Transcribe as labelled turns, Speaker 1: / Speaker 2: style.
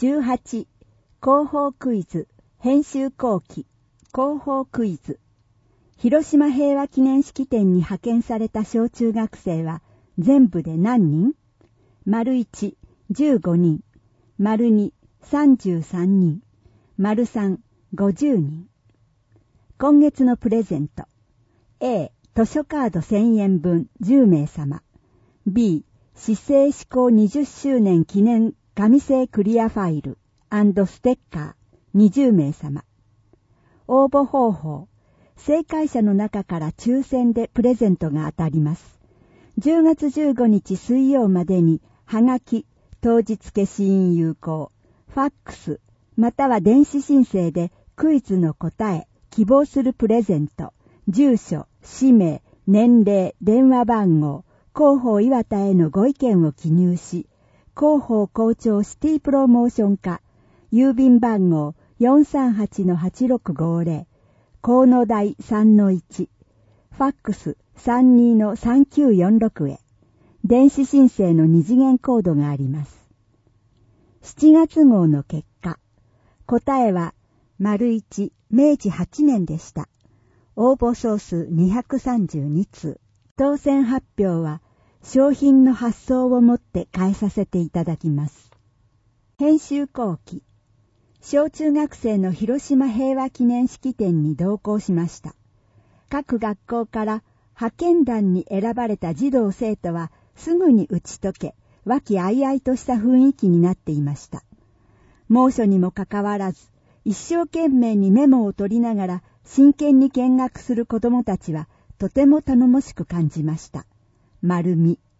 Speaker 1: 18、広報クイズ、編集後期、広報クイズ。広島平和記念式典に派遣された小中学生は全部で何人？ ①、15人。②、33人。③、50人。今月のプレゼント。A、図書カード1000円分10名様。B、市政施行20周年記念紙製クリアファイル&ステッカー20名様。応募方法。正解者の中から抽選でプレゼントが当たります。10月15日水曜までに、はがき、当日消印有効、ファックス、または電子申請でクイズの答え、希望するプレゼント、住所、氏名、年齢、電話番号、広報岩田へのご意見を記入し、広報校長シティプロモーション課、郵便番号 438-8650、河野台 3-1、ファックス 32-3946 へ、電子申請の二次元コードがあります。7月号の結果、答えは、①、明治8年でした。応募総数232通。当選発表は、商品の発送をもって変えさせていただきます。編集後期。小中学生の広島平和記念式典に同行しました。各学校から派遣団に選ばれた児童生徒はすぐに打ち解け、和気あいあいとした雰囲気になっていました。猛暑にもかかわらず、一生懸命にメモを取りながら真剣に見学する子どもたちはとても頼もしく感じました。丸み。